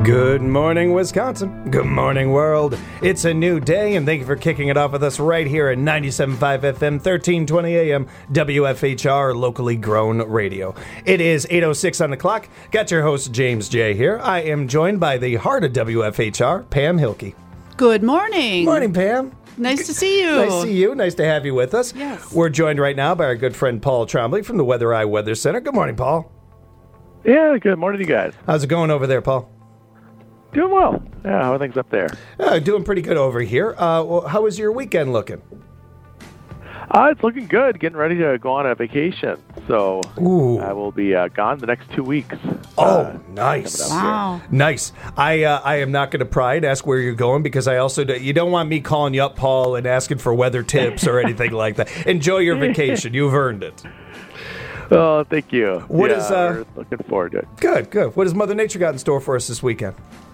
Good morning, Wisconsin. Good morning, world. It's a new day, and thank you for kicking it off with us right here at 97.5 FM, 1320 AM, WFHR, locally grown radio. It is 8:06 on the clock. Got your host, James J. here. I am joined by the heart of WFHR, Pam Hilke. Good morning. Morning, Pam. Nice to see you. Nice to see you. Nice to have you with us. Yes. We're joined right now by our good friend Paul Trombley from the Weather Eye Weather Center. Good morning, Paul. Yeah, good morning, you guys. How's it going over there, Paul? Doing well. Yeah, how are things up there? Doing pretty good over here. How is your weekend looking? It's looking good. Getting ready to go on a vacation. So Ooh. I will be gone the next 2 weeks. Nice. Wow. Nice. I am not going to pry and ask where you're going because I also you don't want me calling you up, Paul, and asking for weather tips or anything like that. Enjoy your vacation. You've earned it. Oh, thank you. We're looking forward to it. Good. What has Mother Nature got in store for us this weekend?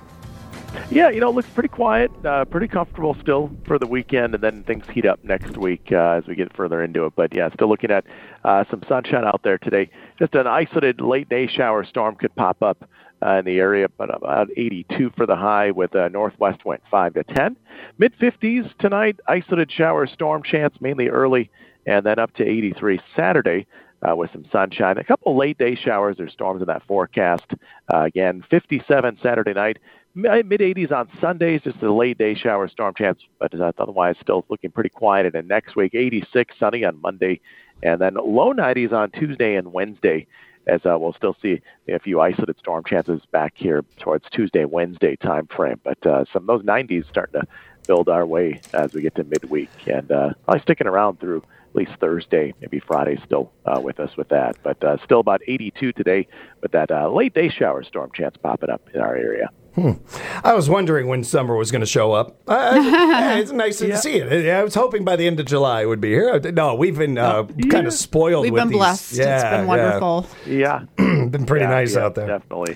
Yeah, it looks pretty quiet, pretty comfortable still for the weekend, and then things heat up next week as we get further into it. But, yeah, still looking at some sunshine out there today. Just an isolated late-day shower storm could pop up in the area, but about 82 for the high with a northwest wind 5 to 10. Mid-50s tonight, isolated shower storm chance mainly early, and then up to 83 Saturday. With some sunshine. A couple late-day showers or storms in that forecast. Again, 57 Saturday night. Mid-80s on Sundays, just a late-day shower storm chance. But otherwise, still looking pretty quiet. And next week, 86 sunny on Monday. And then low 90s on Tuesday and Wednesday. As we'll still see a few isolated storm chances back here towards Tuesday, Wednesday time frame. But some of those 90s starting to build our way as we get to midweek. And probably sticking around through at least Thursday, maybe Friday still with us with that. But still about 82 today with that late day shower storm chance popping up in our area. I was wondering when summer was going to show up. It's nice to see it. I was hoping by the end of July it would be here. No, we've been kind of spoiled We've with been these. blessed. It's been wonderful. Yeah. Been pretty nice out there. Definitely.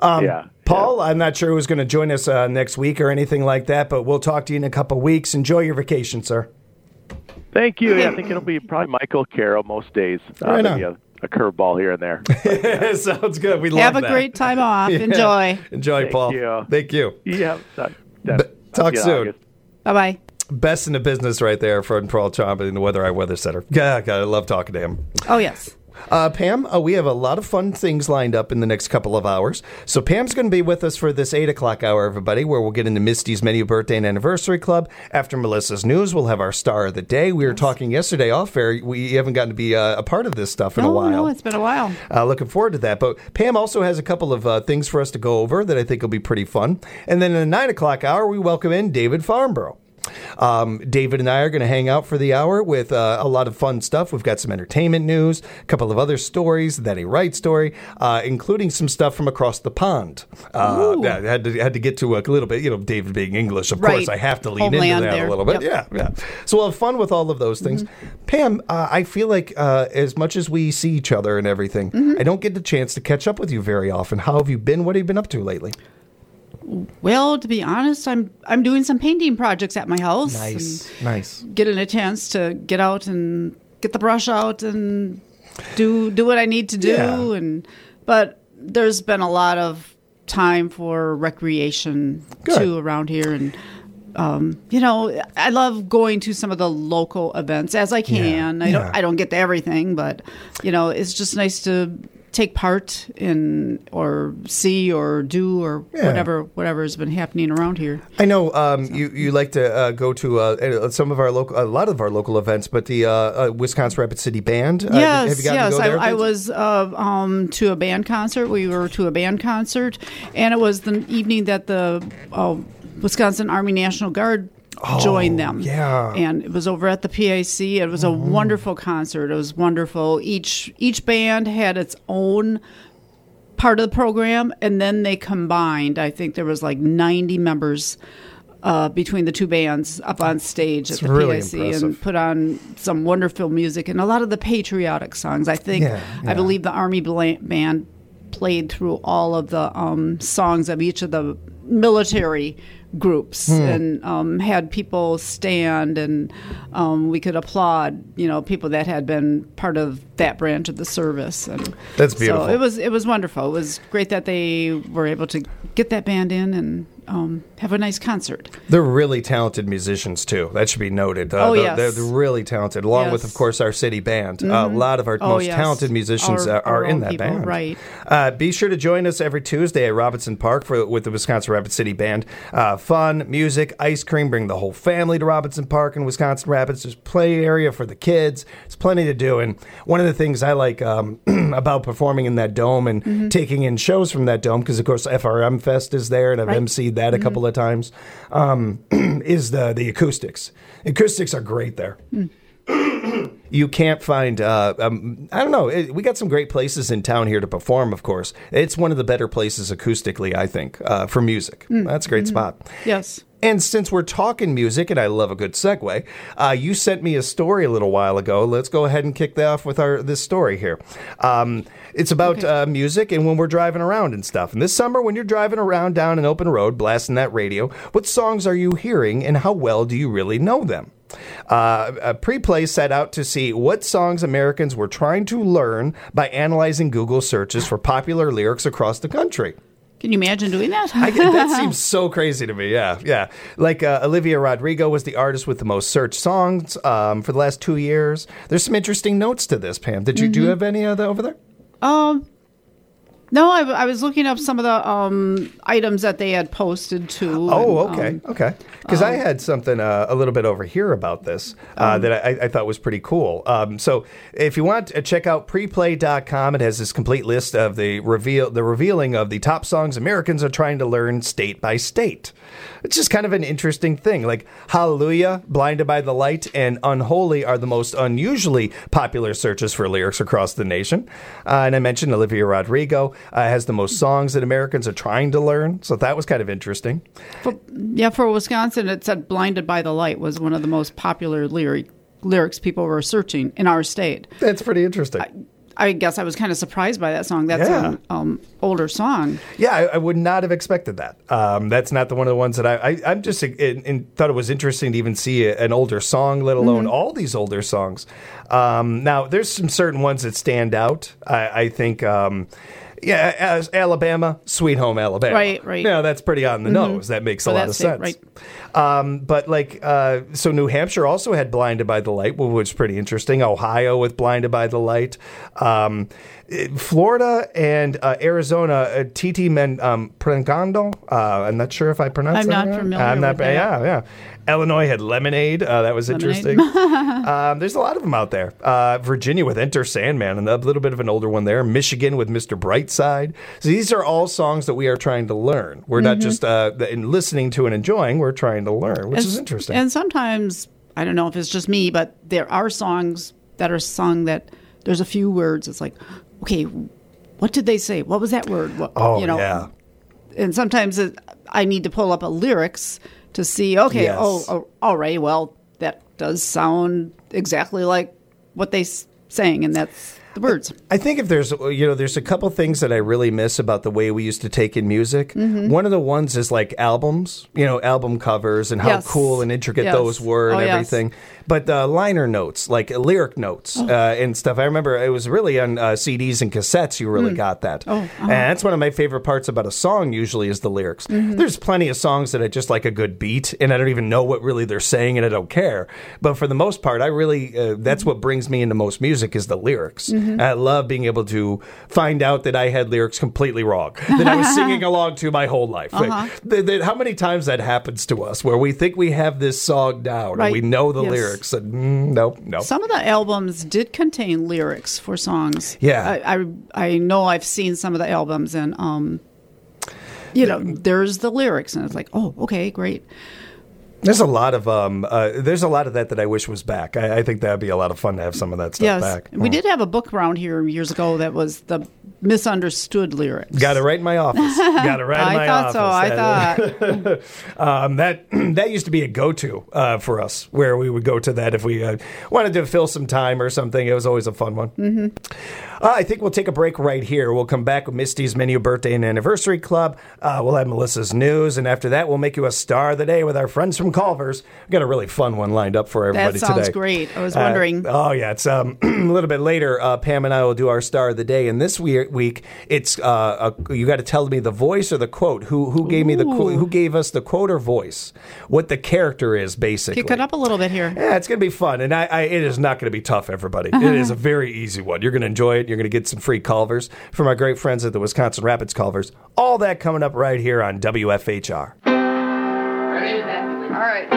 Paul, I'm not sure who's going to join us next week or anything like that, but we'll talk to you in a couple weeks. Enjoy your vacation, sir. Thank you. Yeah, I think it'll be probably Michael Carroll most days. Right on. Maybe a curveball here and there. Sounds good. We love Have that. a great time off. Yeah. Enjoy. Enjoy, Paul. You. Thank you. Yeah. Talk soon. Bye-bye. Best in the business right there from Paul Trombley in the Weather Eye Weather Center. Yeah, I love talking to him. Oh, yes. Pam, we have a lot of fun things lined up in the next couple of hours. So Pam's going to be with us for this 8 o'clock hour, everybody, where we'll get into Misty's Menu Birthday and Anniversary Club. After Melissa's News, we'll have our Star of the Day. We were talking yesterday off air. We haven't gotten to be a part of this stuff in a while. No, it's been a while. Looking forward to that. But Pam also has a couple of things for us to go over that I think will be pretty fun. And then in the 9 o'clock hour, we welcome in David Farnborough. David and I are going to hang out for the hour with a lot of fun stuff. We've got some entertainment news, a couple of other stories, That Ain't Right story, including some stuff from across the pond. I had to get to a little bit, David being English, of course, I have to lean Homeland into that there. a little bit. Yep. Yeah. So we'll have fun with all of those things. Pam, I feel like as much as we see each other and everything, I don't get the chance to catch up with you very often. How have you been? What have you been up to lately? Well, to be honest, I'm doing some painting projects at my house. Nice. Getting a chance to get out and get the brush out and do what I need to do. Yeah. But there's been a lot of time for recreation too around here, and I love going to some of the local events as I can. I don't get to everything, but it's just nice to take part in or see or do or whatever has been happening around here. I know you like to go to a lot of our local events, but the Wisconsin Rapid City Band. Yes, have you gotten to go there? I was to a band concert. We were to a band concert, and it was the evening that the Wisconsin Army National Guard joined them. Yeah. And it was over at the PIC. It was a wonderful concert. It was wonderful. Each band had its own part of the program, and then they combined. I think there was like 90 members between the two bands up on stage at the really PIC impressive. and put on some wonderful music and a lot of the patriotic songs. I believe the Army band played through all of the songs of each of the military groups and had people stand and we could applaud, people that had been part of that branch of the service. And that's beautiful. So it was wonderful. It was great that they were able to get that band in and have a nice concert. They're really talented musicians, too. That should be noted. Yes. They're really talented, along with, of course, our city band. A lot of our most talented musicians are in that band. Right. Be sure to join us every Tuesday at Robinson Park with the Wisconsin Rapids City Band. Fun, music, ice cream. Bring the whole family to Robinson Park in Wisconsin Rapids. There's play area for the kids. There's plenty to do. And one of the things I like about performing in that dome and taking in shows from that dome, because, of course, FRM Fest is there, and I've emceed that a couple of times, is the acoustics. Acoustics are great there. You can't find, I don't know, we got some great places in town here to perform, of course. It's one of the better places acoustically, I think, for music. That's a great spot. Yes. And since we're talking music, and I love a good segue, you sent me a story a little while ago. Let's go ahead and kick that off with this story here. It's about music and when we're driving around and stuff. And this summer, when you're driving around down an open road, blasting that radio, what songs are you hearing and how well do you really know them? Pre-Play set out to see what songs Americans were trying to learn by analyzing Google searches for popular lyrics across the country. Can you imagine doing that? That seems so crazy to me. Yeah. Like Olivia Rodrigo was the artist with the most searched songs for the last 2 years. There's some interesting notes to this, Pam. Do you have any of that over there? No, I was looking up some of the items that they had posted too. Oh, okay. Because I had something a little bit over here about this that I thought was pretty cool. So if you want to check out preplay.com, it has this complete list of the revealing of the top songs Americans are trying to learn state by state. It's just kind of an interesting thing. Like Hallelujah, Blinded by the Light, and Unholy are the most unusually popular searches for lyrics across the nation. And I mentioned Olivia Rodrigo has the most songs that Americans are trying to learn. So that was kind of interesting. For Wisconsin, it said Blinded by the Light was one of the most popular lyrics people were searching in our state. That's pretty interesting. I guess I was kind of surprised by that song. That's an older song. Yeah, I would not have expected that. That's not one of the ones that I'm just thought it was interesting to even see an older song, let alone all these older songs. Now, there's some certain ones that stand out. I think... as Alabama, Sweet Home Alabama. Right. Yeah, that's pretty on the nose. That makes a lot of sense. Right. But so New Hampshire also had Blinded by the Light, which was pretty interesting. Ohio with Blinded by the Light. Florida and Arizona, Titi Prengando. I'm not sure if I pronounced that right. I'm not familiar with that. Yeah. Illinois had Lemonade. That was interesting. There's a lot of them out there. Virginia with Enter Sandman, and a little bit of an older one there. Michigan with Mr. Brightside. So these are all songs that we are trying to learn. We're not just listening to and enjoying. We're trying to learn, which is interesting. And sometimes, I don't know if it's just me, but there are songs that are sung that there's a few words. It's like, okay, what did they say? What was that word? Yeah. And sometimes I need to pull up a lyrics to see, okay, yes. All right, well, that does sound exactly like what they sang, and that's the words. I think if there's a couple things that I really miss about the way we used to take in music. One of the ones is like albums, album covers and how cool and intricate those were and everything. Yes. But liner notes, like lyric notes and stuff. I remember it was really on CDs and cassettes you really got that. And that's one of my favorite parts about a song usually is the lyrics. There's plenty of songs that I just like a good beat and I don't even know what really they're saying and I don't care. But for the most part, I really, that's what brings me into most music is the lyrics. I love being able to find out that I had lyrics completely wrong, that I was singing along to my whole life. How many times that happens to us where we think we have this song down and we know the lyrics. And, nope. Some of the albums did contain lyrics for songs. Yeah. I know I've seen some of the albums and, there's the lyrics and it's like, oh, okay, great. There's a lot of that I wish was back. I think that'd be a lot of fun to have some of that stuff back. We did have a book around here years ago that was the misunderstood lyrics. Got it right in my office. Got it right in my office. I thought. That used to be a go-to for us, where we would go to that if we wanted to fill some time or something. It was always a fun one. Mm-hmm. I think we'll take a break right here. We'll come back with Misty's Menu Birthday and Anniversary Club. We'll have Melissa's news, and after that, we'll make you a star of the day with our friends from Culver's. We've got a really fun one lined up for everybody today. That sounds great. I was wondering. It's a little bit later. Pam and I will do our star of the day, and this week it's you got to tell me the voice or the quote. Who gave me who gave us the quote or voice? What the character is, basically. Kick it up a little bit here. Yeah, it's going to be fun, and it is not going to be tough, everybody. It is a very easy one. You're going to enjoy it. You're going to get some free Culvers from our great friends at the Wisconsin Rapids Culvers. All that coming up right here on WFHR. Ready? All right.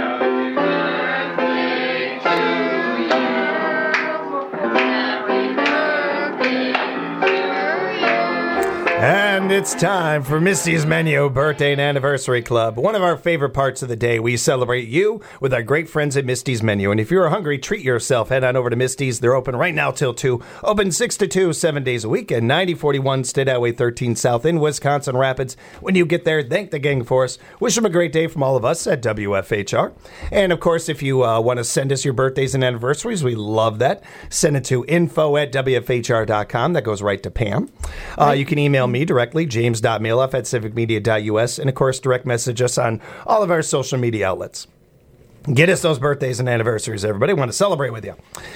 And it's time for Misty's Menu Birthday and Anniversary Club. One of our favorite parts of the day. We celebrate you with our great friends at Misty's Menu. And if you're hungry, treat yourself. Head on over to Misty's. They're open right now till 2. Open 6 to 2, 7 days a week at 9041 State Highway 13 South in Wisconsin Rapids. When you get there, thank the gang for us. Wish them a great day from all of us at WFHR. And, of course, if you want to send us your birthdays and anniversaries, we love that. Send it to info@WFHR.com. That goes right to Pam. You can email me directly, james.mailoff@civicmedia.us, and of course direct message us on all of our social media outlets. Get us those birthdays and anniversaries, everybody. Want to celebrate with you.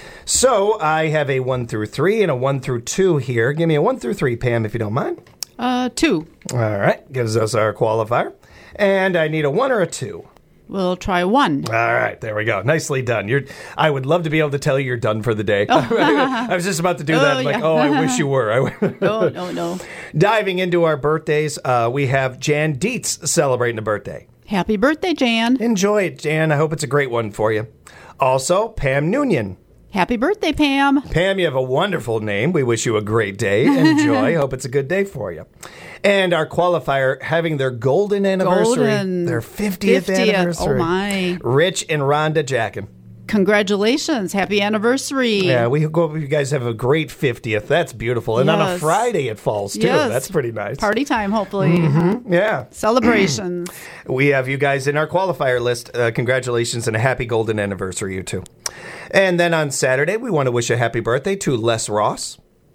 So I have a 1 through 3 and a 1 through 2 here. Give me a 1 through 3, Pam, if you don't mind. 2. All right, gives us our qualifier. And I need a 1 or a 2. We'll try 1. All right, there we go. Nicely done. I would love to be able to tell you you're done for the day. I was just about to do that. I'm like, I wish you were. No. Diving into our birthdays, we have Jan Dietz celebrating a birthday. Happy birthday, Jan. Enjoy it, Jan. I hope it's a great one for you. Also, Pam Noonian. Happy birthday, Pam. Pam, you have a wonderful name. We wish you a great day. Enjoy. Hope it's a good day for you. And our qualifier having their golden anniversary, their 50th anniversary. Oh, my. Rich and Rhonda Jackin. Congratulations. Happy anniversary. Yeah, we hope you guys have a great 50th. That's beautiful. And on a Friday it falls, too. Yes. That's pretty nice. Party time, hopefully. Mm-hmm. Yeah. Celebrations. We have you guys in our qualifier list. Congratulations and a happy golden anniversary, you two. And then on Saturday, we want to wish a happy birthday to Les Ross.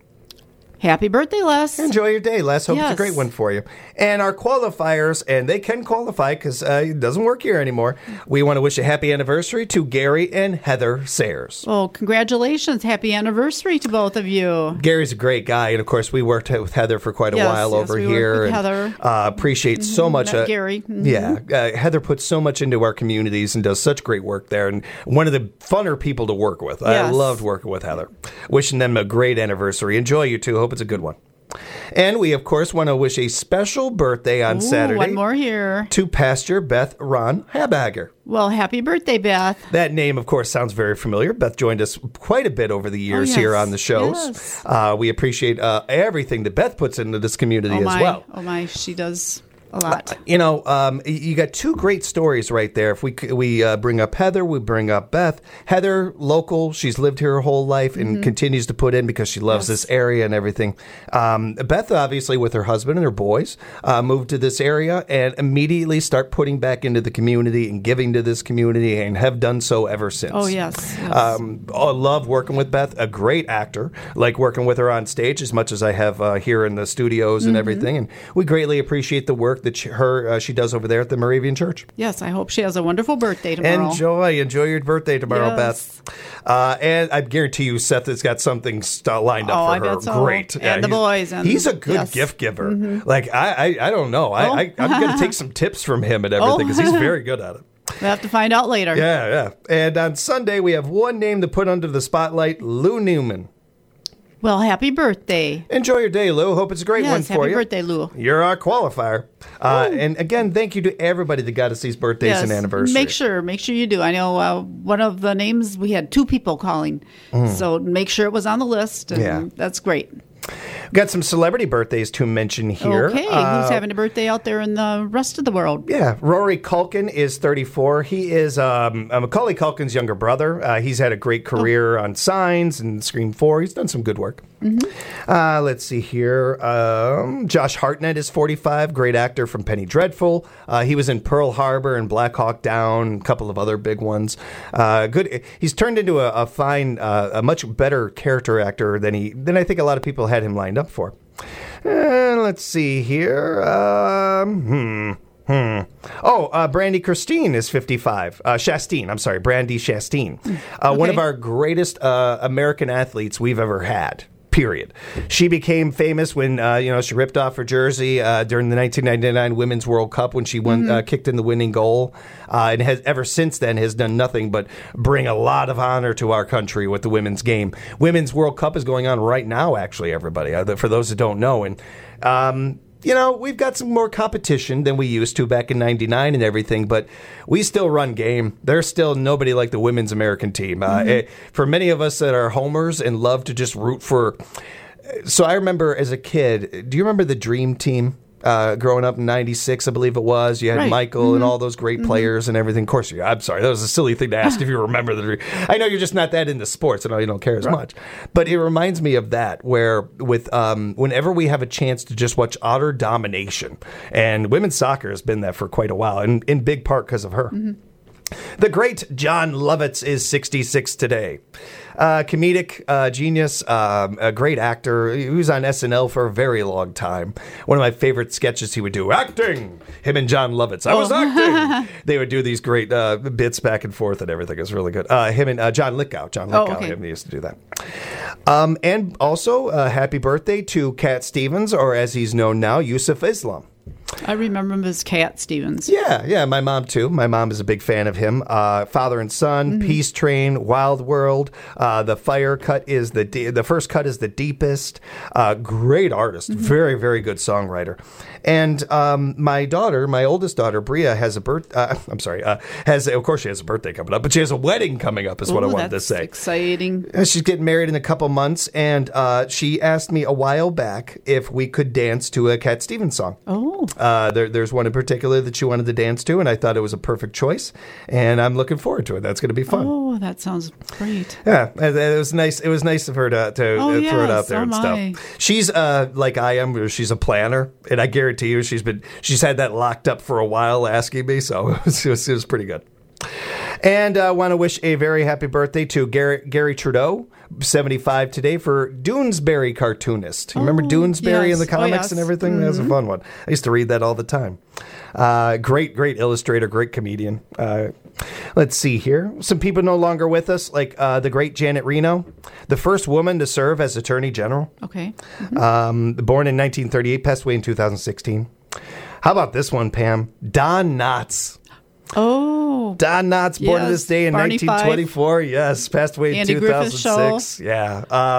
Happy birthday, Les. Enjoy your day, Les. Hope it's a great one for you. And our qualifiers, and they can qualify because it doesn't work here anymore. We want to wish a happy anniversary to Gary and Heather Sayers. Oh, congratulations. Happy anniversary to both of you. Gary's a great guy. And, of course, we worked with Heather for quite a while over here. With Heather. Appreciate so much. Gary. Mm-hmm. Yeah. Heather puts so much into our communities and does such great work there. And one of the funner people to work with. Yes. I loved working with Heather. Wishing them a great anniversary. Enjoy, you two. Hope it's a good one. And we, of course, want to wish a special birthday on Saturday. One more here. To Pastor Beth Ron Habagger. Well, happy birthday, Beth. That name, of course, sounds very familiar. Beth joined us quite a bit over the years here on the shows. Yes. We appreciate everything that Beth puts into this community as well. Oh, my. She does a lot. You got two great stories right there. If we bring up Heather, we bring up Beth. Heather, local, she's lived here her whole life and continues to put in because she loves this area and everything. Beth, obviously, with her husband and her boys, moved to this area and immediately start putting back into the community and giving to this community and have done so ever since. Oh, yes. I love working with Beth, a great actor. Like working with her on stage as much as I have here in the studios and everything. And we greatly appreciate the work that she does over there at the Moravian Church. Yes, I hope she has a wonderful birthday tomorrow. Enjoy your birthday tomorrow, yes. Beth. And I guarantee you, Seth has got something lined up for her. I bet so. Great, and the boys. And he's a good gift giver. Mm-hmm. Like I don't know. I'm going to take some tips from him and everything because he's very good at it. We'll have to find out later. Yeah. And on Sunday, we have one name to put under the spotlight: Lou Newman. Well, happy birthday. Enjoy your day, Lou. Hope it's a great one for you. Happy birthday, Lou. You're our qualifier. And again, thank you to everybody that got us these birthdays and anniversaries. Make sure you do. I know one of the names, we had 2 people calling. So make sure it was on the list. And that's great. We've got some celebrity birthdays to mention here. Okay, who's having a birthday out there in the rest of the world? Yeah, Rory Culkin is 34. He is Macaulay Culkin's younger brother. He's had a great career on Signs and Scream 4. He's done some good work. Let's see here. Josh Hartnett is 45, great actor from Penny Dreadful. He was in Pearl Harbor and Black Hawk Down, a couple of other big ones. Good. He's turned into a fine, a much better character actor than I think a lot of people had him lined up for. Let's see here. Brandy Christine is 55. Chastain, I'm sorry, Brandy Chastain. One of our greatest American athletes we've ever had. Period. She became famous when she ripped off her jersey during the 1999 Women's World Cup when she kicked in the winning goal, and has ever since then has done nothing but bring a lot of honor to our country with the women's game. Women's World Cup is going on right now, actually. Everybody, for those that don't know, and. We've got some more competition than we used to back in '99 and everything, but we still run game. There's still nobody like the women's American team. For many of us that are homers and love to just root for. So I remember as a kid, do you remember the Dream Team? Growing up in '96, I believe it was. You had Michael and all those great players and everything. Of course, I'm sorry. That was a silly thing to ask if you remember the Dream. I know you're just not that into sports. I know you don't care as much. But it reminds me of that, where with whenever we have a chance to just watch utter domination, and women's soccer has been that for quite a while, and in big part because of her. The great John Lovitz is 66 today. Comedic genius, a great actor. He was on SNL for a very long time. One of my favorite sketches he would do, acting. Him and John Lovitz. I was acting. They would do these great bits back and forth and everything. It was really good. Him and John Lithgow. Him, they used to do that. And also, happy birthday to Cat Stevens, or as he's known now, Yusuf Islam. I remember him as Cat Stevens. Yeah, my mom too. My mom is a big fan of him. Father and Son, Peace Train, Wild World. The Fire Cut is the first cut is the deepest. Great artist, very very good songwriter. And my oldest daughter Bria has of course she has a birthday coming up, but she has a wedding coming up. Is what I wanted to say. Exciting. She's getting married in a couple months, and she asked me a while back if we could dance to a Cat Stevens song. Oh. There's one in particular that she wanted to dance to, and I thought it was a perfect choice, and I'm looking forward to it. That's going to be fun. Oh, that sounds great. Yeah, it was nice. It was nice of her to throw it out there and stuff. She's like I am. She's a planner, and I guarantee you, she's had that locked up for a while, asking me. So it was pretty good. And I want to wish a very happy birthday to Gary Trudeau, 75 today, for Doonesbury cartoonist. You remember Doonesbury in the comics and everything? That was a fun one. I used to read that all the time. Great illustrator, great comedian. Let's see here. Some people no longer with us, like the great Janet Reno, the first woman to serve as Attorney General. Okay. Born in 1938, passed away in 2016. How about this one, Pam? Don Knotts. Oh. Don Knotts, born to this day in Barney 1924. Fife. Yes, passed away in Andy 2006. Yeah.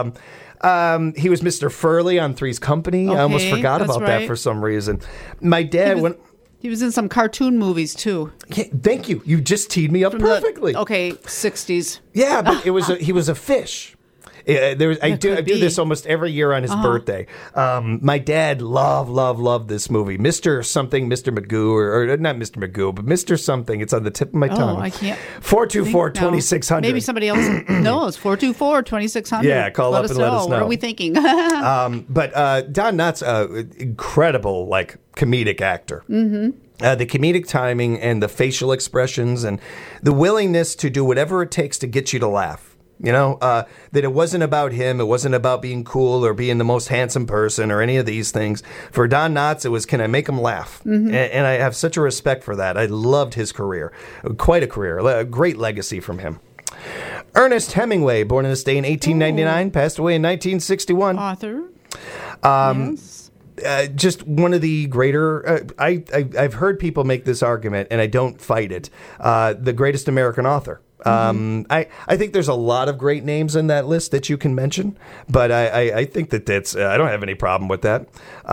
He was Mr. Furley on Three's Company. I almost forgot about that for some reason. My dad he was in some cartoon movies too. Yeah, thank you. You just teed me up perfectly. 60s. Yeah, but he was a fish. I do this almost every year on his birthday. My dad loved this movie, Mr. Something, Mr. Magoo, or not Mr. Magoo, but Mr. Something. It's on the tip of my tongue. I can't. 424-2600. Maybe somebody else knows. 424-2600. Yeah, call up and let us know. What are we thinking? But Don Knotts, incredible, comedic actor. Mm-hmm. The comedic timing and the facial expressions and the willingness to do whatever it takes to get you to laugh. That it wasn't about him. It wasn't about being cool or being the most handsome person or any of these things. For Don Knotts, it was, can I make him laugh? Mm-hmm. And I have such a respect for that. I loved his career. Quite a career. A great legacy from him. Ernest Hemingway, born in this day in 1899, passed away in 1961. Author. Yes. Just one of the greater, I've heard people make this argument, and I don't fight it, the greatest American author. I think there's a lot of great names in that list that you can mention, but I think that's I don't have any problem with that.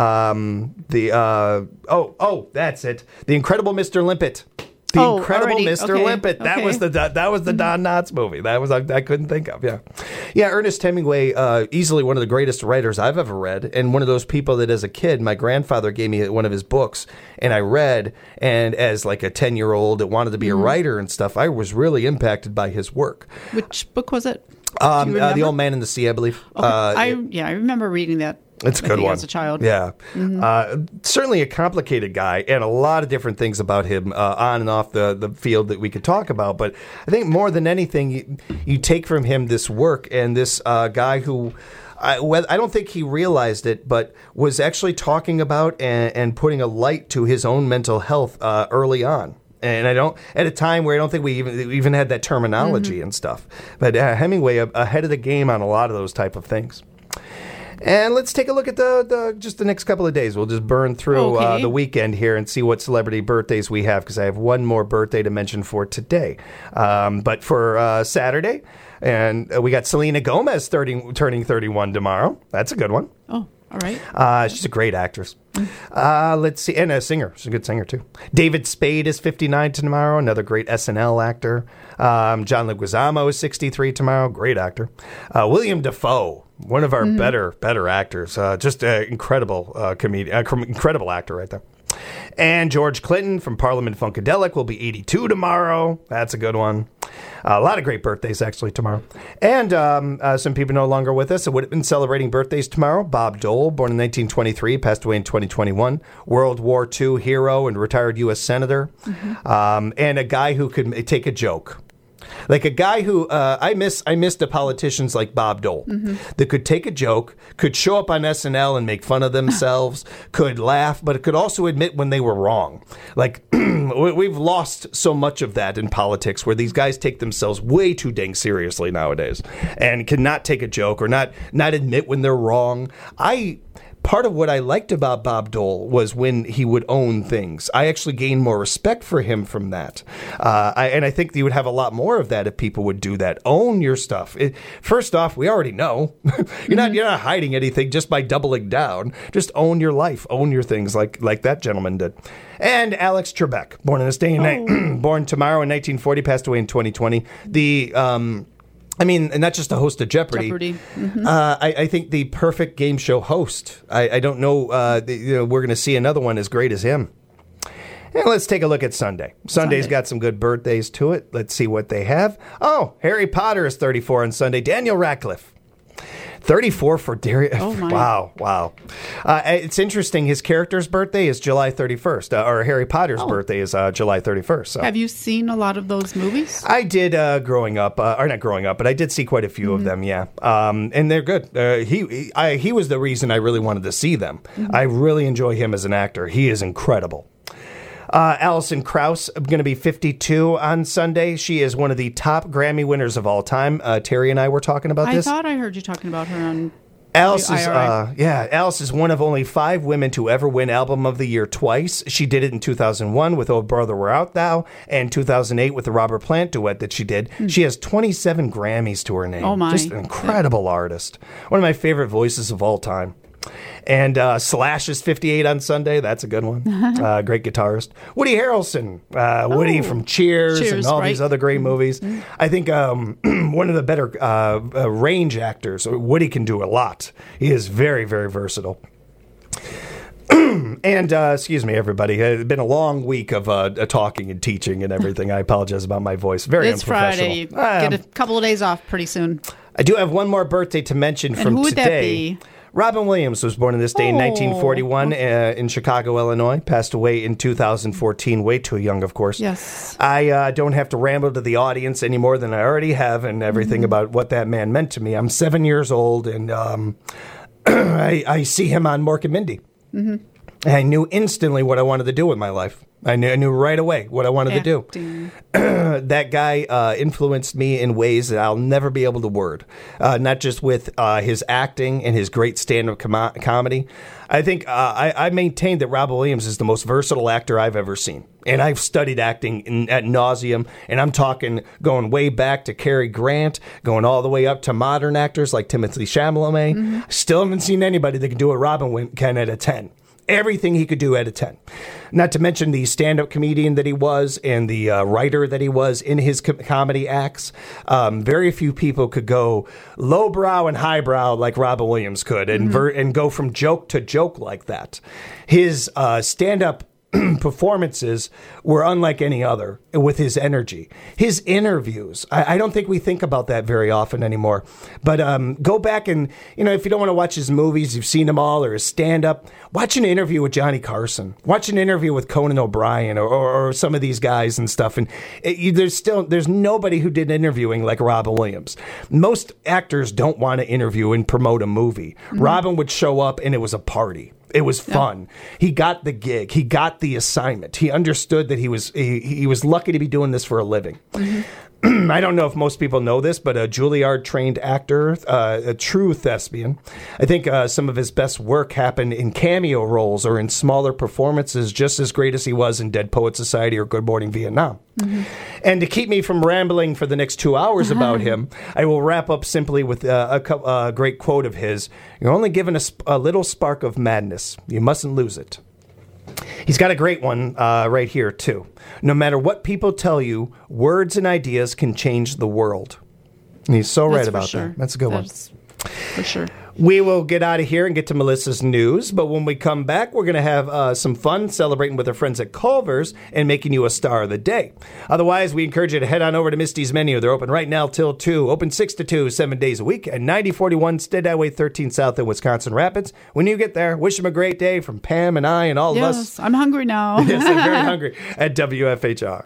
That's it. The Incredible Mr. Limpet. Incredible Mr. Limpet. That was the Don Knotts movie. That was I couldn't think of. Yeah. Ernest Hemingway, easily one of the greatest writers I've ever read, and one of those people that as a kid, my grandfather gave me one of his books, and I read. And as like a 10-year-old that wanted to be a writer and stuff, I was really impacted by his work. Which book was it? The Old Man in the Sea, I believe. Okay. I remember reading that. It's a good one. As a child. Yeah. Certainly a complicated guy, and a lot of different things about him on and off the field that we could talk about. But I think more than anything, you take from him this work and this guy who, I don't think he realized it, but was actually talking about and putting a light to his own mental health early on. And at a time where I don't think we even had that terminology and stuff. But Hemingway ahead of the game on a lot of those type of things. And let's take a look at just the next couple of days. We'll just burn through the weekend here and see what celebrity birthdays we have, because I have one more birthday to mention for today. But for Saturday, and we got Selena Gomez turning 31 tomorrow. That's a good one. Oh, all right. She's a great actress. Let's see. And a singer. She's a good singer, too. David Spade is 59 tomorrow. Another great SNL actor. John Leguizamo is 63 tomorrow. Great actor. William Dafoe, one of our better actors. Just an incredible incredible actor right there. And George Clinton from Parliament Funkadelic will be 82 tomorrow. That's a good one. A lot of great birthdays, actually, tomorrow. And some people no longer with us. It would have been celebrating birthdays tomorrow. Bob Dole, born in 1923, passed away in 2021. World War II hero and retired U.S. Senator. And a guy who could take a joke. Like a guy who I miss the politicians like Bob Dole that could take a joke, could show up on SNL and make fun of themselves, could laugh, but could also admit when they were wrong. Like we've lost so much of that in politics, where these guys take themselves way too dang seriously nowadays and cannot take a joke or not admit when they're wrong. Part of what I liked about Bob Dole was when he would own things. I actually gained more respect for him from that. And I think you would have a lot more of that if people would do that. Own your stuff. First off, we already know. You're not hiding anything just by doubling down. Just own your life. Own your things like that gentleman did. And Alex Trebek, born in this day and night. Born tomorrow in 1940, passed away in 2020. And not just a host of Jeopardy. I think the perfect game show host. I don't know. We're going to see another one as great as him. And let's take a look at Sunday. Sunday's got some good birthdays to it. Let's see what they have. Oh, Harry Potter is 34 on Sunday. Daniel Radcliffe. 34 for Darius. Oh, my. Wow. It's interesting. His character's birthday is July 31st, or Harry Potter's birthday is July 31st. So. Have you seen a lot of those movies? I did growing up, or not growing up, but I did see quite a few of them, yeah. And they're good. He was the reason I really wanted to see them. I really enjoy him as an actor. He is incredible. Alison Krauss, going to be 52 on Sunday. She is one of the top Grammy winners of all time. Terry and I were talking about this. I thought I heard you talking about her on Alice is one of only 5 women to ever win Album of the Year twice. She did it in 2001 with Oh Brother Where Art Thou, and 2008 with the Robert Plant duet that she did. She has 27 Grammys to her name. Oh my. Just an incredible artist. One of my favorite voices of all time. And Slash is 58 on Sunday. That's a good one. Great guitarist. Woody Harrelson. Woody from Cheers and all these other great movies. I think one of the better range actors. Woody can do a lot. He is very, very versatile. And, excuse me, everybody. It's been a long week of talking and teaching and everything. I apologize about my voice. Very unprofessional. It's Friday. Get a couple of days off pretty soon. I do have one more birthday to mention from who would today. That be? Robin Williams was born in this day in 1941 in Chicago, Illinois. Passed away in 2014. Way too young, of course. Yes. I don't have to ramble to the audience any more than I already have and everything about what that man meant to me. I'm 7 years old, and I see him on Mork and Mindy. And I knew instantly what I wanted to do with my life. I knew right away what I wanted to do. That guy influenced me in ways that I'll never be able to word. Not just with his acting and his great stand-up comedy. I think I maintain that Robin Williams is the most versatile actor I've ever seen. And I've studied acting ad nauseum, and I'm talking going way back to Cary Grant, going all the way up to modern actors like Timothée Chalamet. Still haven't seen anybody that can do what Robin can at a 10. Everything he could do at a 10. Not to mention the stand-up comedian that he was and the writer that he was in his comedy acts. Very few people could go lowbrow and highbrow like Robin Williams could and go from joke to joke like that. His stand-up performances were unlike any other with his energy. His interviews, I don't think we think about that very often anymore. But go back and, if you don't want to watch his movies, you've seen them all, or his stand-up, watch an interview with Johnny Carson. Watch an interview with Conan O'Brien or some of these guys and stuff. And there's nobody who did interviewing like Robin Williams. Most actors don't want to interview and promote a movie. Mm-hmm. Robin would show up and it was a party. It was fun. He got the gig. He got the assignment. He understood that he was lucky to be doing this for a living. Mm-hmm. I don't know if most people know this, but a Juilliard-trained actor, a true thespian. I think some of his best work happened in cameo roles or in smaller performances, just as great as he was in Dead Poets Society or Good Morning Vietnam. Mm-hmm. And to keep me from rambling for the next 2 hours about him, I will wrap up simply with a great quote of his. You're only given a little spark of madness. You mustn't lose it. He's got a great one right here, too. No matter what people tell you, words and ideas can change the world. And he's so right about that. That's a good one. For sure. We will get out of here and get to Melissa's news, but when we come back, we're going to have some fun celebrating with our friends at Culver's and making you a star of the day. Otherwise, we encourage you to head on over to Misty's Menu. They're open right now till 2, open 6 to 2, 7 days a week at 9041 Stead Highway 13 South in Wisconsin Rapids. When you get there, wish them a great day from Pam and I and all of us. Yes, I'm hungry now. Yes, I'm very hungry at WFHR.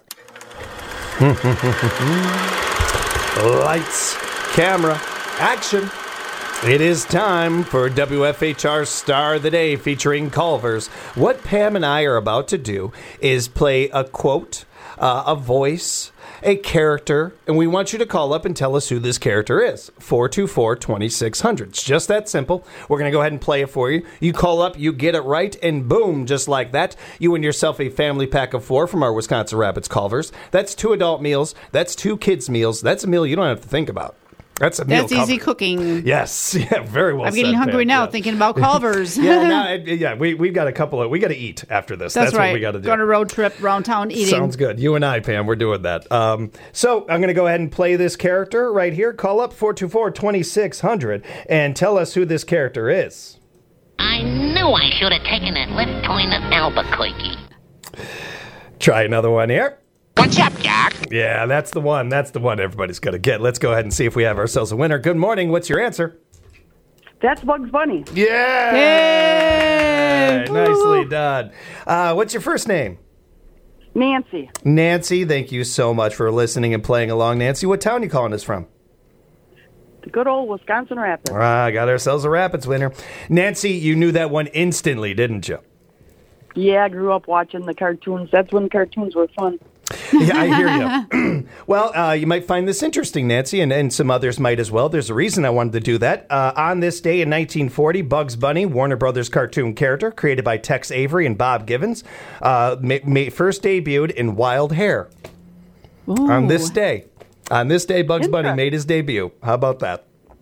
Lights, camera, action. It is time for WFHR's Star of the Day featuring Culver's. What Pam and I are about to do is play a quote, a voice, a character, and we want you to call up and tell us who this character is. 424-2600. It's just that simple. We're going to go ahead and play it for you. You call up, you get it right, and boom, just like that, you win yourself a family pack of 4 from our Wisconsin Rapids Culver's. That's 2 adult meals. That's 2 kids' meals. That's a meal you don't have to think about. That's a meal. That's easy cooking. Yes, yeah, very well. I'm getting hungry now thinking about Culver's. We've got a couple of. We got to eat after this. That's right. What we got to do. Go on a road trip around town eating. Sounds good. You and I, Pam, we're doing that. So I'm going to go ahead and play this character right here. Call up 424-2600 and tell us who this character is. I knew I should have taken that left turn at Albuquerque. Try another one here. What's up, Doc? Yeah, that's the one. That's the one everybody's going to get. Let's go ahead and see if we have ourselves a winner. Good morning. What's your answer? That's Bugs Bunny. Yeah! Yay! Nicely done. What's your first name? Nancy. Nancy, thank you so much for listening and playing along. Nancy, what town are you calling us from? The good old Wisconsin Rapids. Got ourselves a Rapids winner. Nancy, you knew that one instantly, didn't you? Yeah, I grew up watching the cartoons. That's when cartoons were fun. Yeah, I hear you. Well, you might find this interesting, Nancy, and some others might as well. There's a reason I wanted to do that. On this day in 1940, Bugs Bunny, Warner Brothers cartoon character, created by Tex Avery and Bob Givens, first debuted in Wild Hair. Ooh. On this day, Bugs Bunny made his debut. How about that?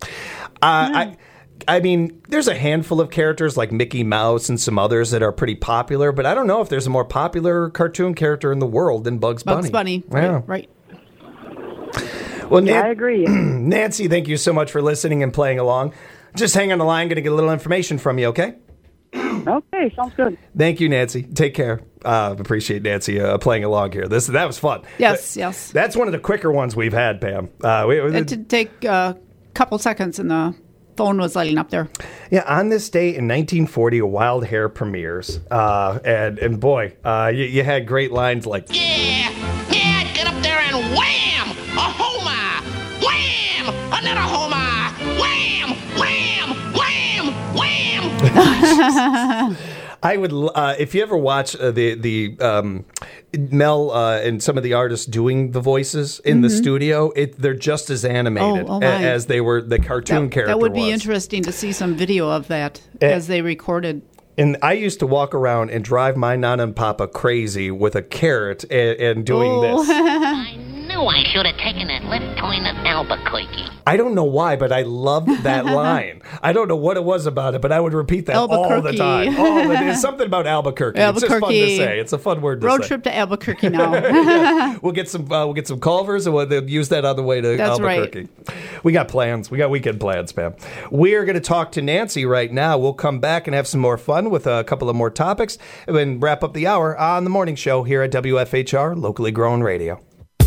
I mean, there's a handful of characters like Mickey Mouse and some others that are pretty popular, but I don't know if there's a more popular cartoon character in the world than Bugs Bunny. Bugs Bunny, yeah. Right. Well, I agree. Nancy, thank you so much for listening and playing along. Just hang on the line, going to get a little information from you, okay? Okay, sounds good. Thank you, Nancy. Take care. Appreciate Nancy playing along here. That was fun. Yes. That's one of the quicker ones we've had, Pam. It did take a couple seconds and the phone was lighting up there. Yeah, on this day in 1940, a Wild Hair premieres. And boy, you had great lines like... Yeah, get up there and wham! A homer! Wham! Another homer! Wham! Wham! Wham! Wham! I would, if you ever watch the Mel and some of the artists doing the voices in the studio, they're just as animated as they were the cartoon character. That would be interesting to see some video of that as they recorded. And I used to walk around and drive my Nana and Papa crazy with a carrot and doing this. I knew knew I should have taken that left turn at Albuquerque. I don't know why, but I loved that line. I don't know what it was about it, but I would repeat that all the time. Oh, there's something about Albuquerque. It's just fun to say. It's a fun word to say. Road trip to Albuquerque now. Yeah. We'll get some Culvers, and we'll use that on the way to Albuquerque. Right. We got plans. We got weekend plans, Pam. We're going to talk to Nancy right now. We'll come back and have some more fun with a couple of more topics and then wrap up the hour on the morning show here at WFHR, locally grown radio.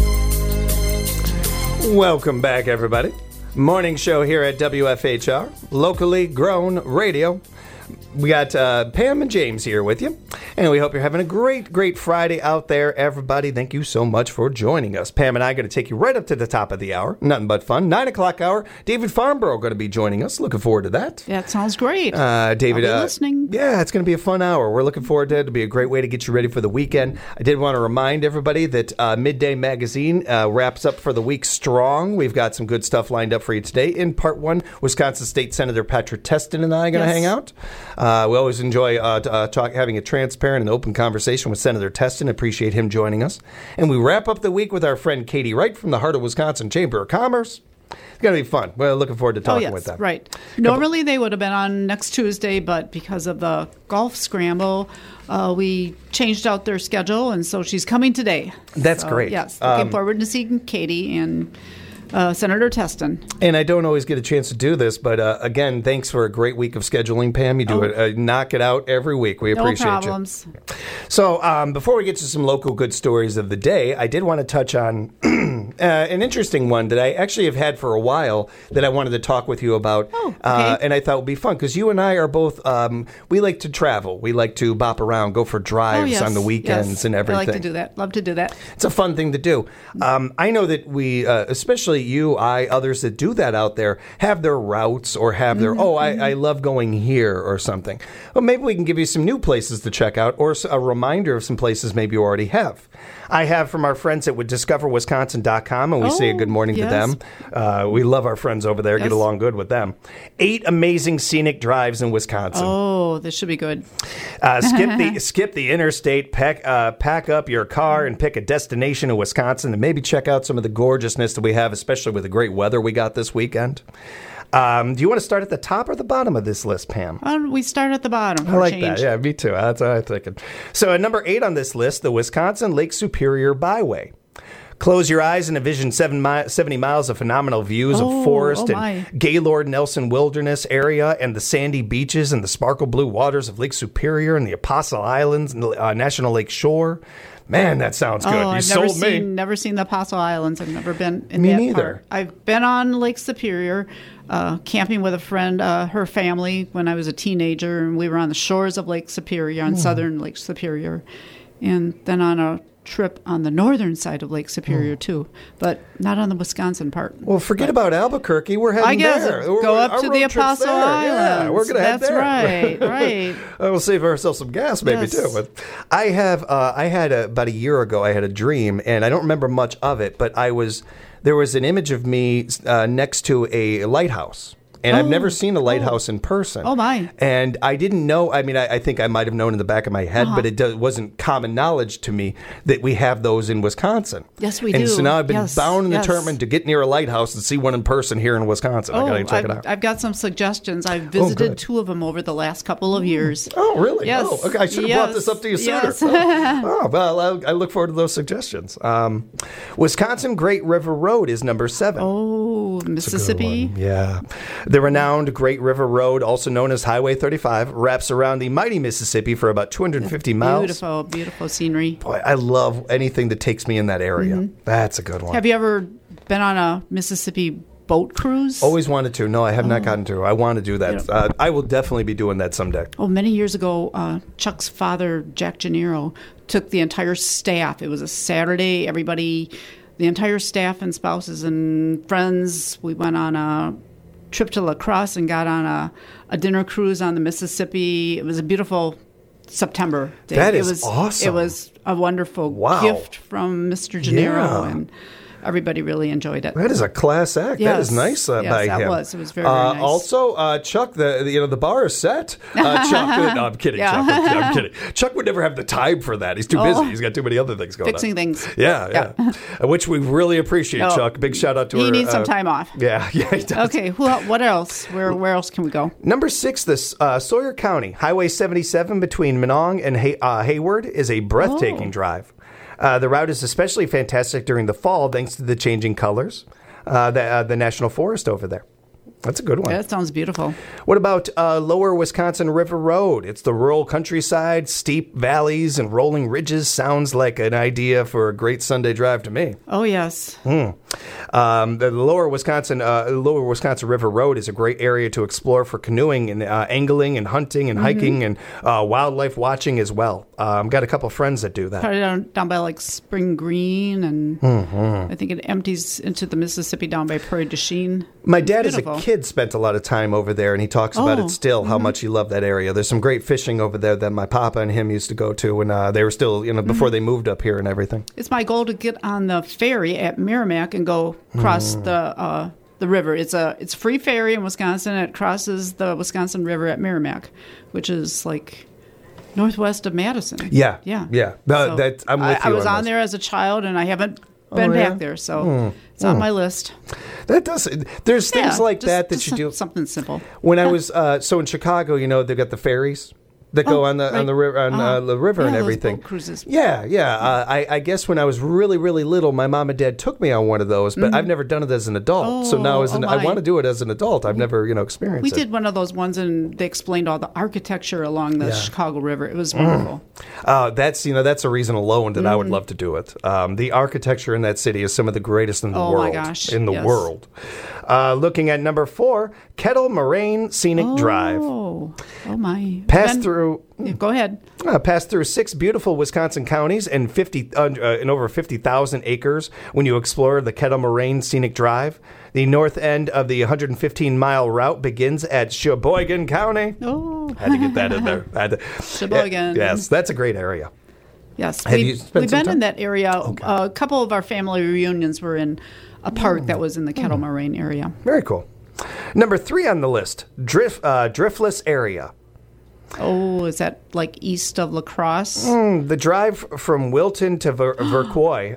Welcome back, everybody. Morning show here at WFHR, locally grown radio. We got Pam and James here with you, and we hope you're having a great Friday out there, everybody. Thank you so much for joining us. Pam and I are going to take you right up to the top of the hour. Nothing but fun. 9 o'clock hour. David Farnborough going to be joining us. Looking forward to that. That sounds great. David, I'll be listening. Yeah, it's going to be a fun hour. We're looking forward to it. It'll be a great way to get you ready for the weekend. I did want to remind everybody that Midday Magazine wraps up for the week strong. We've got some good stuff lined up for you today. In part one, Wisconsin State Senator Patrick Testin and I are going to hang out. We always enjoy having a transparent and open conversation with Senator Testin. Appreciate him joining us. And we wrap up the week with our friend Katie Wright from the Heart of Wisconsin Chamber of Commerce. It's going to be fun. We're looking forward to talking with them. Right. Normally they would have been on next Tuesday, but because of the golf scramble, we changed out their schedule, and so she's coming today. That's great. Yes. Looking forward to seeing Katie and Senator Testin. And I don't always get a chance to do this, but again, thanks for a great week of scheduling, Pam. You do it, knock it out every week. We appreciate no problems. You. So before we get to some local good stories of the day, I did want to touch on an interesting one that I actually have had for a while that I wanted to talk with you about. Oh, okay. And I thought would be fun because you and I are both, we like to travel. We like to bop around, go for drives on the weekends and everything. I like to do that. Love to do that. It's a fun thing to do. I know that we, especially you, others that do that out there, have their routes or have their, I love going here or something. Well, maybe we can give you some new places to check out or a reminder of some places maybe you already have. I have from our friends at discoverwisconsin.com, and we say a good morning to them. We love our friends over there, get along good with them. 8 amazing scenic drives in Wisconsin. Oh, this should be good. Skip the interstate, pack up your car and pick a destination in Wisconsin and maybe check out some of the gorgeousness that we have, especially with the great weather we got this weekend. Do you want to start at the top or the bottom of this list, Pam? We start at the bottom. I like that. Yeah, me too. That's what I'm thinking. So at number 8 on this list, the Wisconsin Lake Superior Byway. Close your eyes and envision 70 miles of phenomenal views of forest and Gaylord Nelson Wilderness area and the sandy beaches and the sparkle blue waters of Lake Superior and the Apostle Islands and the National Lake Shore. Man, that sounds good. I've never seen the Apostle Islands. I've never been in that neither. part. I've been on Lake Superior, camping with a friend, her family, when I was a teenager, and we were on the shores of Lake Superior, on southern Lake Superior, and then on a trip on the northern side of Lake Superior too, but not on the Wisconsin part. Well, forget about Albuquerque. We're heading there. Go up to the Apostle Islands. Yeah, we're going to head there. That's right. We'll save ourselves some gas maybe too. But I had about a year ago, I had a dream, and I don't remember much of it, but there was an image of me next to a lighthouse. And I've never seen a lighthouse in person. Oh, my. And I didn't know. I mean, I think I might have known in the back of my head, but it wasn't common knowledge to me that we have those in Wisconsin. Yes, we do. And so now I've been bound and determined to get near a lighthouse and see one in person here in Wisconsin. I got to check it out. I've got some suggestions. I've visited 2 of them over the last couple of years. Oh, really? Yes. Oh, okay. I should have brought this up to you sooner. Yes. Well, I look forward to those suggestions. Wisconsin Great River Road is number 7. Oh, Mississippi. Yeah. The renowned Great River Road, also known as Highway 35, wraps around the mighty Mississippi for about 250 miles. Beautiful, beautiful scenery. Boy, I love anything that takes me in that area. Mm-hmm. That's a good one. Have you ever been on a Mississippi boat cruise? Always wanted to. No, I have not gotten to. I want to do that. Yeah. I will definitely be doing that someday. Oh, many years ago, Chuck's father, Jack Gennaro, took the entire staff. It was a Saturday. Everybody, the entire staff and spouses and friends, we went on a trip to La Crosse and got on a dinner cruise on the Mississippi. It was a beautiful September day. That is awesome. It was a wonderful gift from Mr. Gennaro. Yeah. And everybody really enjoyed it. That is a class act. That is nice by that him. was. It was very, very nice. Also, Chuck, the bar is set. Chuck, no, I'm kidding. Yeah. Chuck, I'm kidding. Chuck would never have the time for that. He's too busy. He's got too many other things going Fixing on. things. Yeah. Which we really appreciate, Chuck. Big shout out to her. He needs some time off. Yeah, he does. Okay, what else? Where else can we go? Number 6, this Sawyer County, Highway 77 between Minong and Hayward is a breathtaking drive. The route is especially fantastic during the fall thanks to the changing colors, the National Forest over there. That's a good one. Yeah, that sounds beautiful. What about Lower Wisconsin River Road? It's the rural countryside, steep valleys and rolling ridges. Sounds like an idea for a great Sunday drive to me. Oh, yes. The Lower Wisconsin River Road is a great area to explore for canoeing and angling and hunting and hiking and wildlife watching as well. Got a couple friends that do that. Probably down by like Spring Green, and I think it empties into the Mississippi down by Prairie du Chien. My dad as a kid spent a lot of time over there, and he talks about it still, how much he loved that area. There's some great fishing over there that my papa and him used to go to when they were still, before they moved up here and everything. It's my goal to get on the ferry at Merrimack and go across the river. It's a free ferry in Wisconsin. It crosses the Wisconsin River at Merrimack, which is like northwest of Madison. Yeah. No, So I'm with you. I was on this. there as a child, and I haven't been back there, so it's on my list. That does. There's things like that just you do. Something simple. When I was in Chicago, they've got the ferries that go on the river the river and those everything. boat cruises. Yeah. I guess when I was really, really little, my mom and dad took me on one of those, but I've never done it as an adult. So now I want to do it as an adult. I've never, experienced We it. did one of those ones, and they explained all the architecture along the Chicago River. It was wonderful. That's a reason alone that I would love to do it. The architecture in that city is some of the greatest in the world. Oh my gosh! In the world. Looking at number 4, Kettle Moraine Scenic Drive. Oh my! Go ahead. Pass through 6 beautiful Wisconsin counties and over 50,000 acres when you explore the Kettle Moraine Scenic Drive. The north end of the 115-mile route begins at Sheboygan County. Oh, had to get that in there. Sheboygan. Yes, that's a great area. Yes, We've been in that area. Okay. A couple of our family reunions were in a park that was in the Kettle Moraine area. Very cool. Number 3 on the list, Driftless area. Oh, is that like east of La Crosse? The drive from Wilton to Vercoy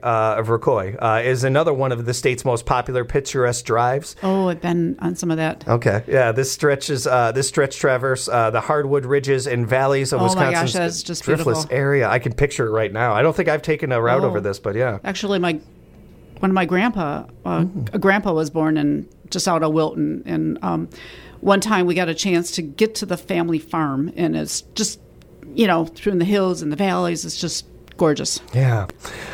is another one of the state's most popular picturesque drives. Oh, I've been on some of that. Okay, yeah, this stretch traverse the hardwood ridges and valleys of Wisconsin's my gosh, that's just driftless beautiful. area. I can picture it right now. I don't think I've taken a route over this, but yeah. Actually, one of my grandpa was born just out of Wilton, and one time we got a chance to get to the family farm, and it's just, through the hills and the valleys, it's just gorgeous. Yeah.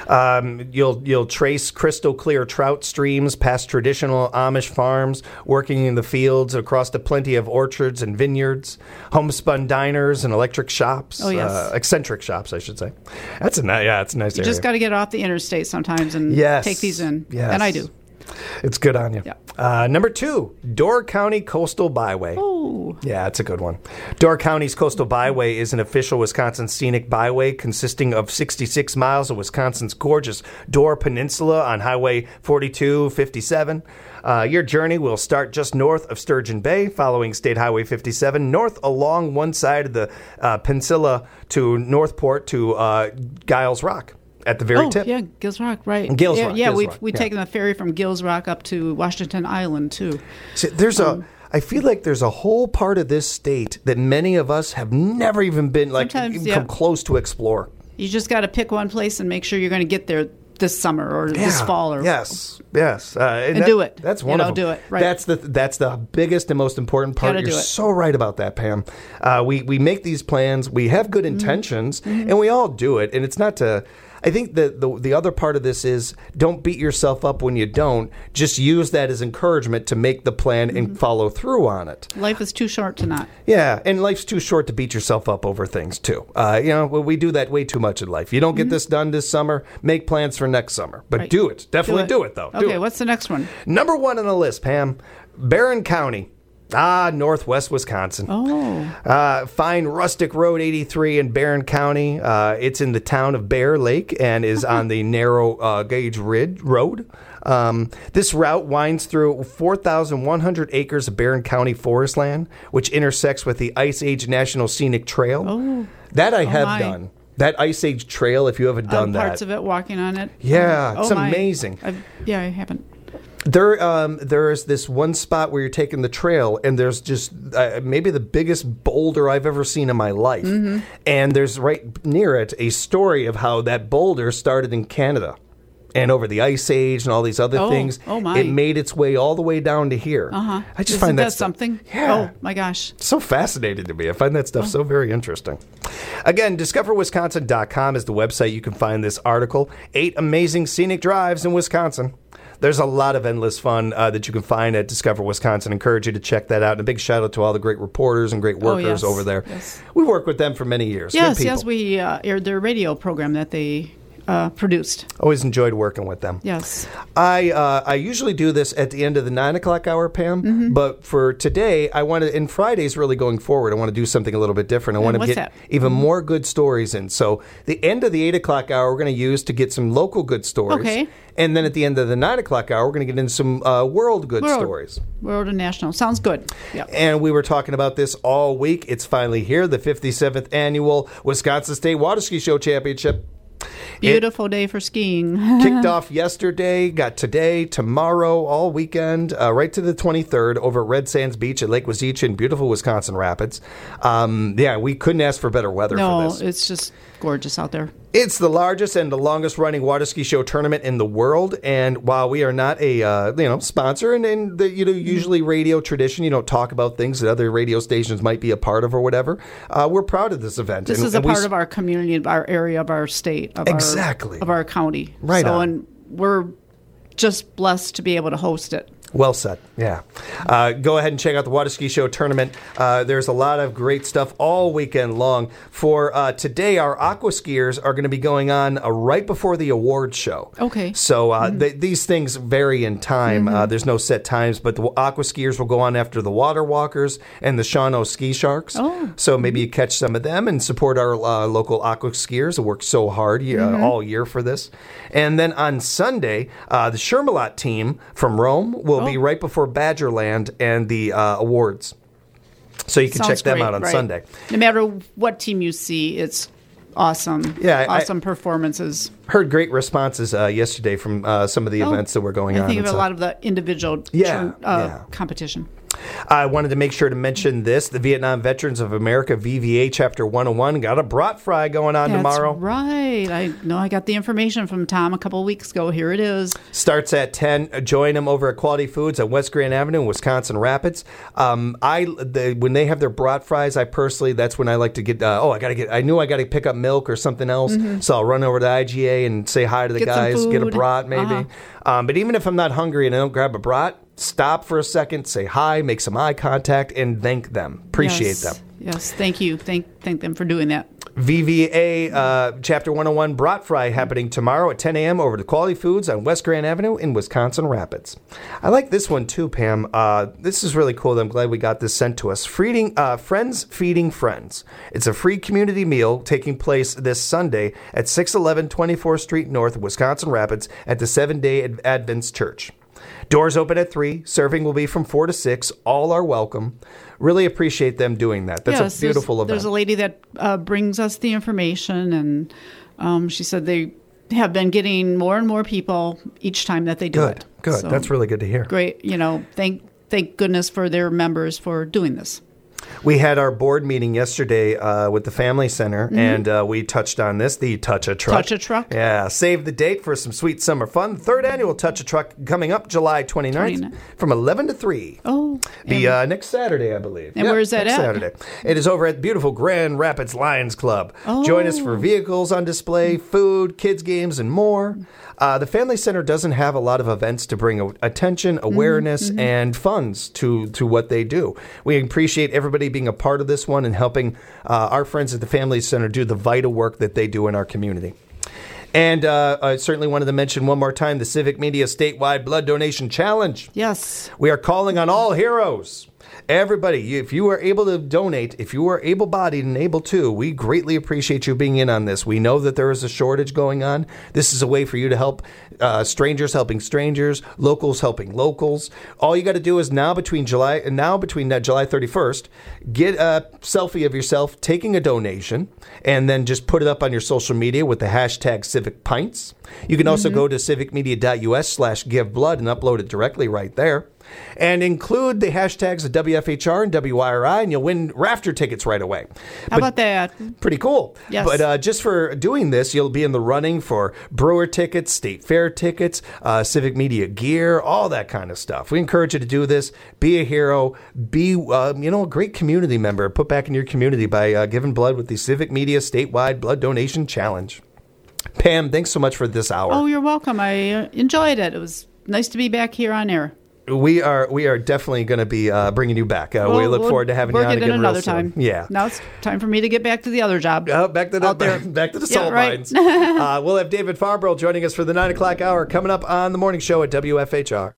You'll trace crystal clear trout streams past traditional Amish farms, working in the fields across to plenty of orchards and vineyards, homespun diners and electric shops. Oh, yes. Eccentric shops, I should say. It's a nice area. You just got to get off the interstate sometimes and take these in. Yes. And I do. It's good on you. Yeah. Number 2, Door County Coastal Byway. Oh. Yeah, it's a good one. Door County's Coastal Byway is an official Wisconsin scenic byway consisting of 66 miles of Wisconsin's gorgeous Door Peninsula on Highway 4257. Your journey will start just north of Sturgeon Bay, following State Highway 57, north along one side of the peninsula to Northport to Giles Rock. At the very tip. Yeah, Gills Rock, right. Gills Rock. Yeah, we've taken the ferry from Gills Rock up to Washington Island, too. See, I feel like there's a whole part of this state that many of us have never even been, come close to explore. You just got to pick one place and make sure you're going to get there this summer or this fall. Or yes. And do it. That's one of them. Do it. Right. That's the biggest and most important part. You're so right about that, Pam. We make these plans. We have good intentions, and we all do it. And it's not to... I think that the other part of this is don't beat yourself up when you don't. Just use that as encouragement to make the plan and follow through on it. Life is too short to not. Yeah, and life's too short to beat yourself up over things, too. We do that way too much in life. You don't get this done this summer, make plans for next summer. But do it. Definitely do it, though. Okay, what's the next one? Number 1 on the list, Pam. Barron County. Northwest Wisconsin. Oh. Find Rustic Road 83 in Barron County. It's in the town of Bear Lake and is on the narrow gauge road. This route winds through 4,100 acres of Barron County forest land, which intersects with the Ice Age National Scenic Trail. Oh. That I have done. That Ice Age Trail, if you haven't done that. Parts of it, walking on it. Yeah, it's amazing. I haven't. There is this one spot where you're taking the trail, and there's just maybe the biggest boulder I've ever seen in my life. Mm-hmm. And there's right near it a story of how that boulder started in Canada. And over the Ice Age and all these other things, it made its way all the way down to here. Uh-huh. I just find that something. Yeah. Oh my gosh, so fascinating to me. I find that stuff so very interesting. Again, discoverwisconsin.com is the website you can find this article. 8 amazing scenic drives in Wisconsin. There's a lot of endless fun that you can find at Discover Wisconsin. I encourage you to check that out. And a big shout out to all the great reporters and great workers over there. Yes. We worked with them for many years. Yes, we aired their radio program that they produced. Always enjoyed working with them. Yes. I usually do this at the end of the 9 o'clock hour, Pam. But for today, I want to, and Fridays really going forward, I want to do something a little bit different. I want to get even more good stories in. So the end of the 8 o'clock hour, we're going to use to get some local good stories. Okay. And then at the end of the 9 o'clock hour, we're going to get into some world good stories. World and national. Sounds good. Yep. And we were talking about this all week. It's finally here, the 57th annual Wisconsin State Water Ski Show Championship. Beautiful day for skiing. Kicked off yesterday, got today, tomorrow, all weekend, right to the 23rd over at Red Sands Beach at Lake Wazeecha in beautiful Wisconsin Rapids. We couldn't ask for better weather for this. No, it's just gorgeous out there. It's the largest and the longest running water ski show tournament in the world. And while we are not a sponsor, and the usually radio tradition, you don't talk about things that other radio stations might be a part of or whatever. We're proud of this event. This is a part of our community, of our area, of our state, of our county. Right. And we're just blessed to be able to host it. Well said. Yeah. Go ahead and check out the Water Ski Show Tournament. There's a lot of great stuff all weekend long. For today, our aqua skiers are going to be going on right before the awards show. Okay. So these things vary in time. There's no set times, but the aqua skiers will go on after the water walkers and the Shawano Ski Sharks. Oh. So maybe you catch some of them and support our local aqua skiers who work so hard all year for this. And then on Sunday, the Shermalot team from Rome will be right before Badgerland and the awards. So you can check them out on Sunday. No matter what team you see, it's awesome. Yeah, awesome performances. Heard great responses yesterday from some of the events that were going on. I think of a lot of the individual competition. I wanted to make sure to mention this. The Vietnam Veterans of America, VVA Chapter 101, got a brat fry going on tomorrow. That's right. I know I got the information from Tom a couple of weeks ago. Here it is. Starts at 10. Join them over at Quality Foods on West Grand Avenue in Wisconsin Rapids. When they have their brat fries, that's when I like to get, I knew I got to pick up milk or something else. So I'll run over to IGA and say hi to the guys, get a brat maybe. But even if I'm not hungry and I don't grab a brat, stop for a second, say hi, make some eye contact, and thank them. Appreciate them. Yes, thank you. Thank them for doing that. VVA Chapter 101 Brat Fry happening tomorrow at 10 a.m. over to Quality Foods on West Grand Avenue in Wisconsin Rapids. I like this one too, Pam. This is really cool. I'm glad we got this sent to us. Friends Feeding Friends. It's a free community meal taking place this Sunday at 611 24th Street North, Wisconsin Rapids at the Seventh-day Adventist Church. Doors open at 3. Serving will be from 4 to 6. All are welcome. Really appreciate them doing that. That's a beautiful event. There's a lady that brings us the information, and she said they have been getting more and more people each time that they do it. Good. So, that's really good to hear. Great. Thank goodness for their members for doing this. We had our board meeting yesterday with the Family Center, and we touched on this, the Touch-A-Truck. Touch-A-Truck? Yeah. Save the date for some sweet summer fun. The 3rd annual Touch-A-Truck coming up July 29th from 11 to 3. Oh. Next Saturday, I believe. And where is that at? Saturday. It is over at beautiful Grand Rapids Lions Club. Oh. Join us for vehicles on display, food, kids' games, and more. The Family Center doesn't have a lot of events to bring attention, awareness, and funds to what they do. We appreciate everybody being a part of this one and helping our friends at the Family Center do the vital work that they do in our community. And I certainly wanted to mention one more time the Civic Media Statewide Blood Donation Challenge. Yes. We are calling on all heroes. Everybody, if you are able to donate, if you are able-bodied and able to, we greatly appreciate you being in on this. We know that there is a shortage going on. This is a way for you to help strangers helping strangers, locals helping locals. All you got to do is now between July 31st, get a selfie of yourself taking a donation, and then just put it up on your social media with the hashtag CivicPints. You can also go to civicmedia.us/giveblood and upload it directly right there. And include the hashtags of WFHR and WYRI, and you'll win rafter tickets right away. How about that? Pretty cool. Yes. But just for doing this, you'll be in the running for brewer tickets, state fair tickets, civic media gear, all that kind of stuff. We encourage you to do this. Be a hero. Be a great community member. Put back in your community by giving blood with the Civic Media Statewide Blood Donation Challenge. Pam, thanks so much for this hour. Oh, you're welcome. I enjoyed it. It was nice to be back here on air. We are definitely going to be bringing you back. We look forward to having you on again another real soon. time. Yeah. Now it's time for me to get back to the other job. Back to the salt mines. We'll have David Farnborough joining us for the 9 o'clock hour coming up on the morning show at WFHR.